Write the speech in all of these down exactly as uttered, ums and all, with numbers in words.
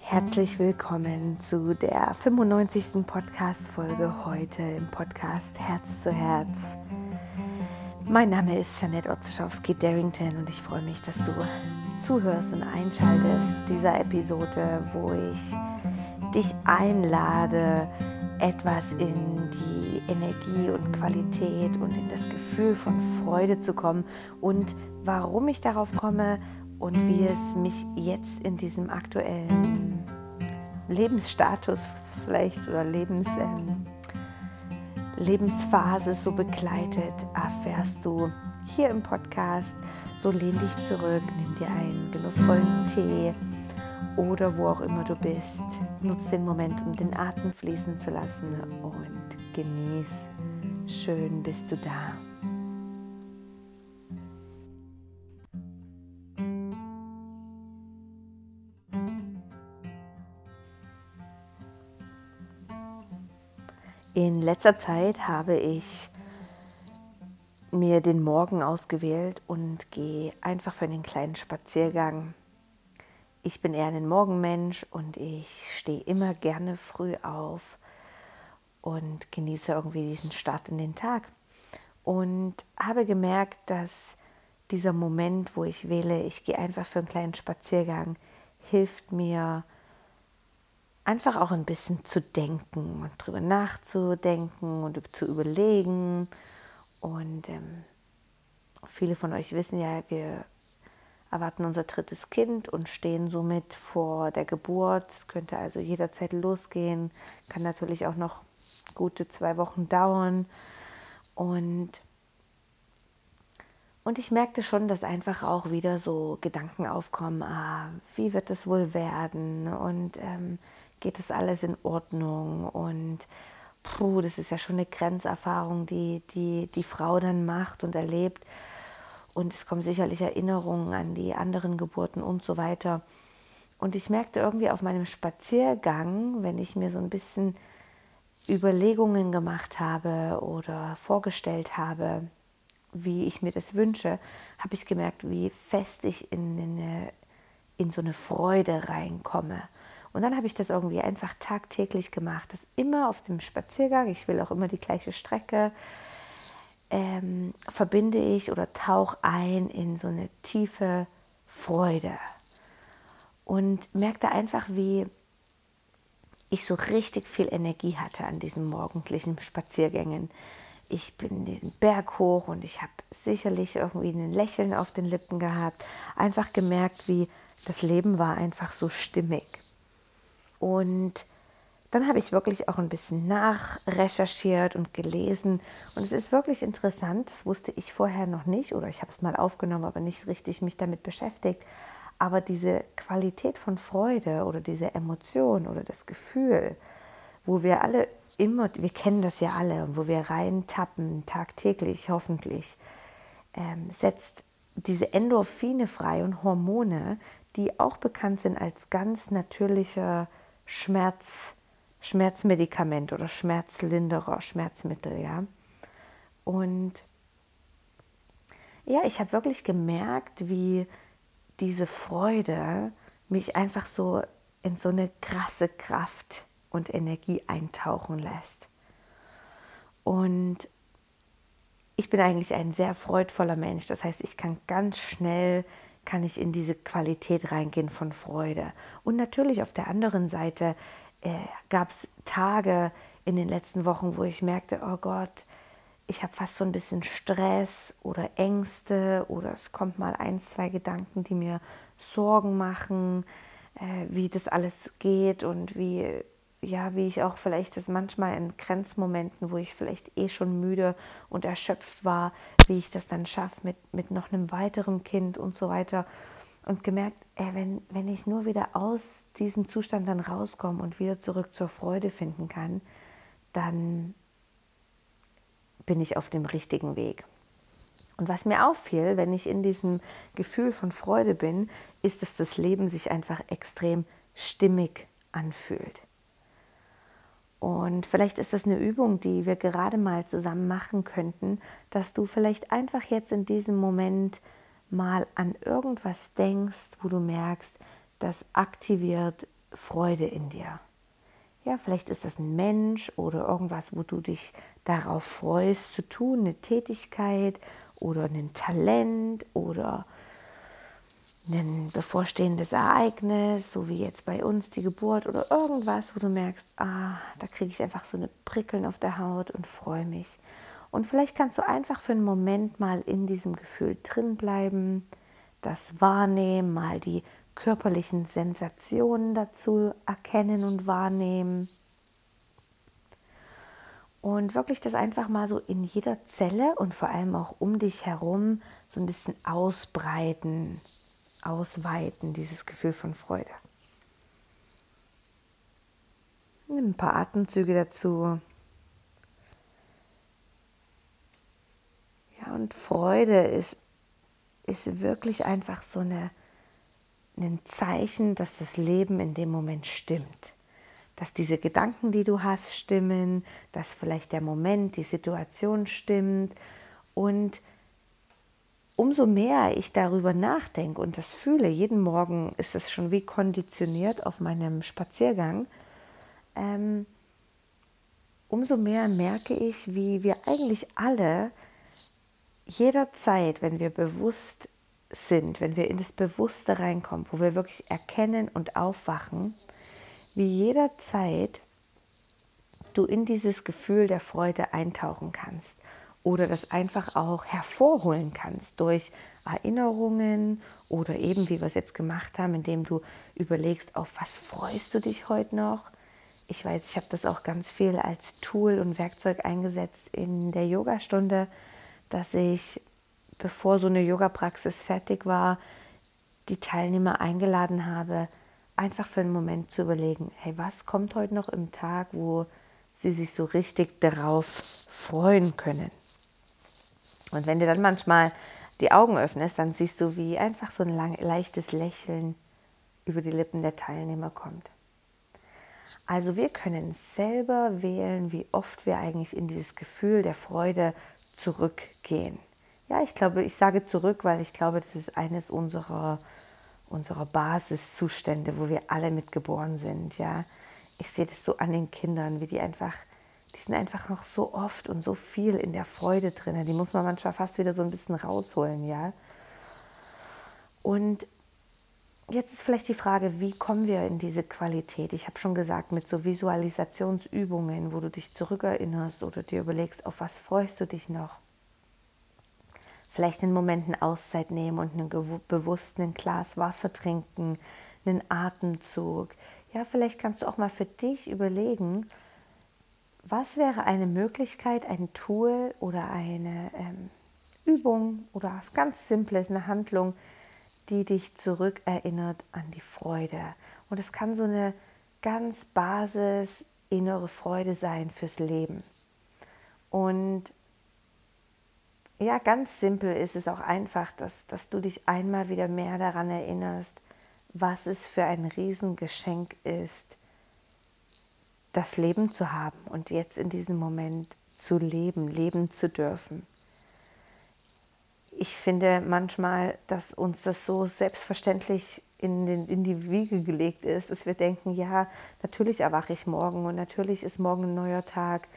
Herzlich willkommen zu der fünfundneunzigsten Podcast-Folge heute im Podcast Herz zu Herz. Mein Name ist Jeanette Otzeschowski-Darrington und ich freue mich, dass du zuhörst und einschaltest dieser Episode, wo ich dich einlade, etwas in die Energie und Qualität und in das Gefühl von Freude zu kommen und warum ich darauf komme und wie es mich jetzt in diesem aktuellen Lebensstatus vielleicht oder Lebens, ähm, Lebensphase so begleitet, erfährst du hier im Podcast. So lehn dich zurück, nimm dir einen genussvollen Tee oder wo auch immer du bist. Nutz den Moment, um den Atem fließen zu lassen und genieß. Schön bist du da. In letzter Zeit habe ich mir den Morgen ausgewählt und gehe einfach für einen kleinen Spaziergang. Ich bin eher ein Morgenmensch und ich stehe immer gerne früh auf und genieße irgendwie diesen Start in den Tag. Und habe gemerkt, dass dieser Moment, wo ich wähle, ich gehe einfach für einen kleinen Spaziergang, hilft mir, einfach auch ein bisschen zu denken und drüber nachzudenken und zu überlegen. Und ähm, viele von euch wissen ja, wir erwarten unser drittes Kind und stehen somit vor der Geburt. Es könnte also jederzeit losgehen, kann natürlich auch noch gute zwei Wochen dauern. Und, und ich merkte schon, dass einfach auch wieder so Gedanken aufkommen, ah, wie wird es wohl werden und ähm, geht das alles in Ordnung und puh, das ist ja schon eine Grenzerfahrung, die die, die Frau dann macht und erlebt. Und es kommen sicherlich Erinnerungen an die anderen Geburten und so weiter. Und ich merkte irgendwie auf meinem Spaziergang, wenn ich mir so ein bisschen Überlegungen gemacht habe oder vorgestellt habe, wie ich mir das wünsche, habe ich gemerkt, wie fest ich in, eine, in so eine Freude reinkomme. Und dann habe ich das irgendwie einfach tagtäglich gemacht, das immer auf dem Spaziergang, ich will auch immer die gleiche Strecke, ähm, verbinde ich oder tauche ein in so eine tiefe Freude und merkte einfach, wie ich so richtig viel Energie hatte an diesen morgendlichen Spaziergängen. Ich bin den Berg hoch und ich habe sicherlich irgendwie ein Lächeln auf den Lippen gehabt, einfach gemerkt, wie das Leben war einfach so stimmig. Und dann habe ich wirklich auch ein bisschen nachrecherchiert und gelesen. Und es ist wirklich interessant, das wusste ich vorher noch nicht, oder ich habe es mal aufgenommen, aber nicht richtig mich damit beschäftigt. Aber diese Qualität von Freude oder diese Emotion oder das Gefühl, wo wir alle immer, wir kennen das ja alle, wo wir reintappen, tagtäglich hoffentlich, ähm, setzt diese Endorphine frei und Hormone, die auch bekannt sind als ganz natürlicher Schmerz, Schmerzmedikament oder Schmerzlinderer, Schmerzmittel, ja. Und ja, ich habe wirklich gemerkt, wie diese Freude mich einfach so in so eine krasse Kraft und Energie eintauchen lässt. Und ich bin eigentlich ein sehr freudvoller Mensch. Das heißt, ich kann ganz schnell, kann ich in diese Qualität reingehen von Freude. Und natürlich auf der anderen Seite äh, gab es Tage in den letzten Wochen, wo ich merkte, oh Gott, ich habe fast so ein bisschen Stress oder Ängste oder es kommt mal ein, zwei Gedanken, die mir Sorgen machen, äh, wie das alles geht und wie, ja, wie ich auch vielleicht das manchmal in Grenzmomenten, wo ich vielleicht eh schon müde und erschöpft war, wie ich das dann schaffe mit, mit noch einem weiteren Kind und so weiter. Und gemerkt, ey, wenn, wenn ich nur wieder aus diesem Zustand dann rauskomme und wieder zurück zur Freude finden kann, dann bin ich auf dem richtigen Weg. Und was mir auffiel, wenn ich in diesem Gefühl von Freude bin, ist, dass das Leben sich einfach extrem stimmig anfühlt. Und vielleicht ist das eine Übung, die wir gerade mal zusammen machen könnten, dass du vielleicht einfach jetzt in diesem Moment mal an irgendwas denkst, wo du merkst, das aktiviert Freude in dir? Ja, vielleicht ist das ein Mensch oder irgendwas, wo du dich darauf freust zu tun, eine Tätigkeit oder ein Talent oder ein bevorstehendes Ereignis, so wie jetzt bei uns die Geburt oder irgendwas, wo du merkst, ah, da kriege ich einfach so eine Prickeln auf der Haut und freue mich. Und vielleicht kannst du einfach für einen Moment mal in diesem Gefühl drin bleiben, das wahrnehmen, mal die körperlichen Sensationen dazu erkennen und wahrnehmen. Und wirklich das einfach mal so in jeder Zelle und vor allem auch um dich herum so ein bisschen ausbreiten, ausweiten, dieses Gefühl von Freude. Nimm ein paar Atemzüge dazu. Ja, und Freude ist, ist wirklich einfach so eine, ein Zeichen, dass das Leben in dem Moment stimmt. Dass diese Gedanken, die du hast, stimmen, dass vielleicht der Moment, die Situation stimmt. Und umso mehr ich darüber nachdenke und das fühle, jeden Morgen ist es schon wie konditioniert auf meinem Spaziergang, ähm, umso mehr merke ich, wie wir eigentlich alle jederzeit, wenn wir bewusst sind, wenn wir in das Bewusste reinkommen, wo wir wirklich erkennen und aufwachen, wie jederzeit du in dieses Gefühl der Freude eintauchen kannst oder das einfach auch hervorholen kannst durch Erinnerungen oder eben, wie wir es jetzt gemacht haben, indem du überlegst, auf was freust du dich heute noch. Ich weiß, ich habe das auch ganz viel als Tool und Werkzeug eingesetzt in der Yogastunde, dass ich, bevor so eine Yoga-Praxis fertig war, die Teilnehmer eingeladen habe, einfach für einen Moment zu überlegen, hey, was kommt heute noch im Tag, wo sie sich so richtig darauf freuen können. Und wenn du dann manchmal die Augen öffnest, dann siehst du, wie einfach so ein lang, leichtes Lächeln über die Lippen der Teilnehmer kommt. Also wir können selber wählen, wie oft wir eigentlich in dieses Gefühl der Freude zurückgehen. Ja, ich glaube, ich sage zurück, weil ich glaube, das ist eines unserer, unserer Basiszustände, wo wir alle mitgeboren sind. Ja, ich sehe das so an den Kindern, wie die einfach, die sind einfach noch so oft und so viel in der Freude drin. Die muss man manchmal fast wieder so ein bisschen rausholen, ja. Und jetzt ist vielleicht die Frage, wie kommen wir in diese Qualität? Ich habe schon gesagt, mit so Visualisationsübungen, wo du dich zurückerinnerst oder dir überlegst, auf was freust du dich noch? Vielleicht einen Moment eine Auszeit nehmen und einen bewussten ein Glas Wasser trinken, einen Atemzug. Ja, vielleicht kannst du auch mal für dich überlegen, was wäre eine Möglichkeit, ein Tool oder eine ähm, Übung oder was ganz Simples, eine Handlung, die dich zurückerinnert an die Freude. Und es kann so eine ganz basis innere Freude sein fürs Leben. Und ja, ganz simpel ist es auch einfach, dass, dass du dich einmal wieder mehr daran erinnerst, was es für ein Riesengeschenk ist, das Leben zu haben und jetzt in diesem Moment zu leben, leben zu dürfen. Ich finde manchmal, dass uns das so selbstverständlich in, den, in die Wiege gelegt ist, dass wir denken, ja, natürlich erwache ich morgen und natürlich ist morgen ein neuer Tag.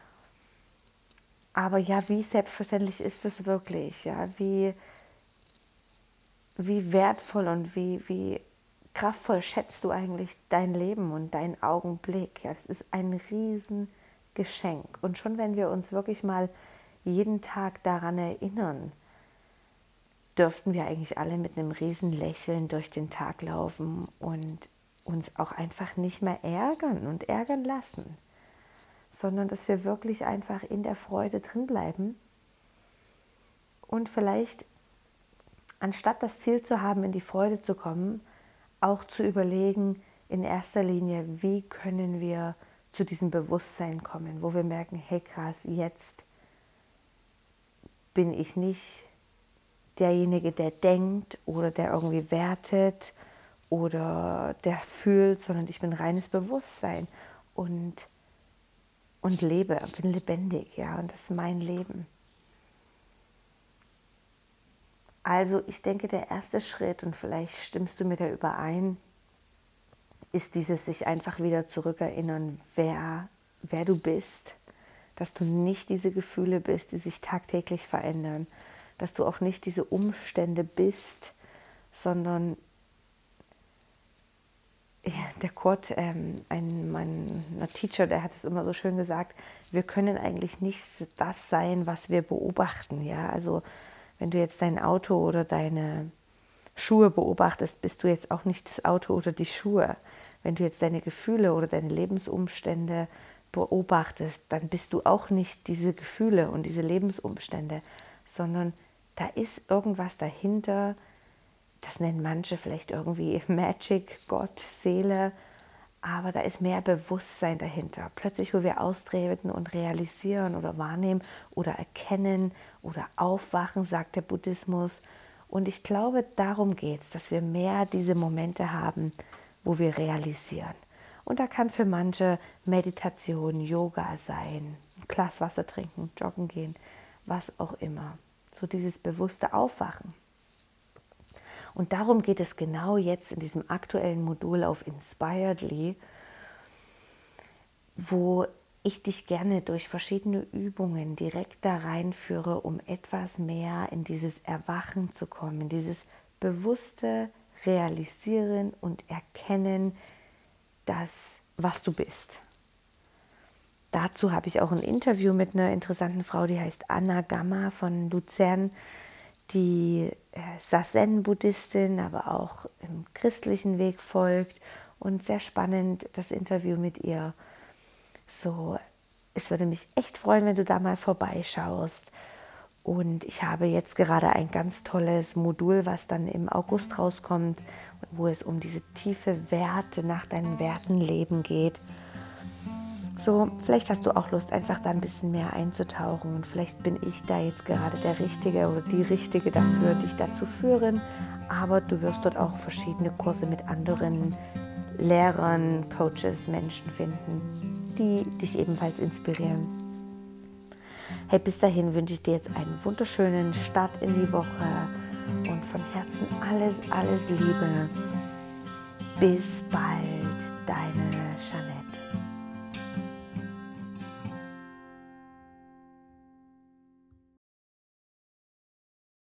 Aber ja, wie selbstverständlich ist das wirklich? Ja? Wie, wie wertvoll und wie, wie kraftvoll schätzt du eigentlich dein Leben und deinen Augenblick? Ja, das ist ein Riesengeschenk. Und schon wenn wir uns wirklich mal jeden Tag daran erinnern, dürften wir eigentlich alle mit einem riesen Lächeln durch den Tag laufen und uns auch einfach nicht mehr ärgern und ärgern lassen, sondern dass wir wirklich einfach in der Freude drin bleiben und vielleicht, anstatt das Ziel zu haben, in die Freude zu kommen, auch zu überlegen, in erster Linie, wie können wir zu diesem Bewusstsein kommen, wo wir merken, hey krass, jetzt bin ich nicht derjenige, der denkt oder der irgendwie wertet oder der fühlt, sondern ich bin reines Bewusstsein und, und lebe, bin lebendig, ja, und das ist mein Leben. Also ich denke, der erste Schritt, und vielleicht stimmst du mir da überein, ist dieses sich einfach wieder zurückerinnern, wer, wer du bist, dass du nicht diese Gefühle bist, die sich tagtäglich verändern, dass du auch nicht diese Umstände bist, sondern ja, der Kurt, ähm, ein, mein Teacher, der hat es immer so schön gesagt, wir können eigentlich nicht das sein, was wir beobachten. Ja? Also wenn du jetzt dein Auto oder deine Schuhe beobachtest, bist du jetzt auch nicht das Auto oder die Schuhe. Wenn du jetzt deine Gefühle oder deine Lebensumstände beobachtest, dann bist du auch nicht diese Gefühle und diese Lebensumstände, sondern da ist irgendwas dahinter. Das nennen manche vielleicht irgendwie Magic, Gott, Seele, aber da ist mehr Bewusstsein dahinter. Plötzlich, wo wir austreten und realisieren oder wahrnehmen oder erkennen oder aufwachen, sagt der Buddhismus. Und ich glaube, darum geht es, dass wir mehr diese Momente haben, wo wir realisieren. Und da kann für manche Meditation, Yoga sein, ein Glas Wasser trinken, joggen gehen, was auch immer. So dieses bewusste Aufwachen. Und darum geht es genau jetzt in diesem aktuellen Modul auf Inspiredly, wo ich dich gerne durch verschiedene Übungen direkt da reinführe, um etwas mehr in dieses Erwachen zu kommen, in dieses bewusste Realisieren und Erkennen, das, was du bist. Dazu habe ich auch ein Interview mit einer interessanten Frau, die heißt Anna Gamma von Luzern, die Sazen-Buddhistin, aber auch im christlichen Weg folgt, und sehr spannend das Interview mit ihr. So, es würde mich echt freuen, wenn du da mal vorbeischaust. Und ich habe jetzt gerade ein ganz tolles Modul, was dann im August rauskommt, wo es um diese tiefe Werte, nach deinen Werten leben geht. So, vielleicht hast du auch Lust, einfach da ein bisschen mehr einzutauchen, und vielleicht bin ich da jetzt gerade der Richtige oder die Richtige dafür, dich da zu führen, aber du wirst dort auch verschiedene Kurse mit anderen Lehrern, Coaches, Menschen finden, die dich ebenfalls inspirieren. Hey, bis dahin wünsche ich dir jetzt einen wunderschönen Start in die Woche und von Herzen alles, alles Liebe. Bis bald.